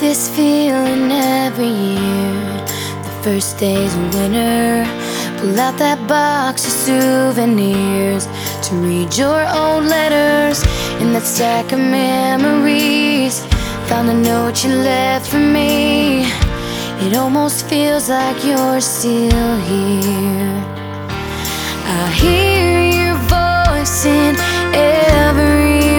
this feeling every year. The first days of winter, pull out that box of souvenirs to read your old letters in that stack of memories. Found a note you left for me. It almost feels like you're still here. I hear your voice in every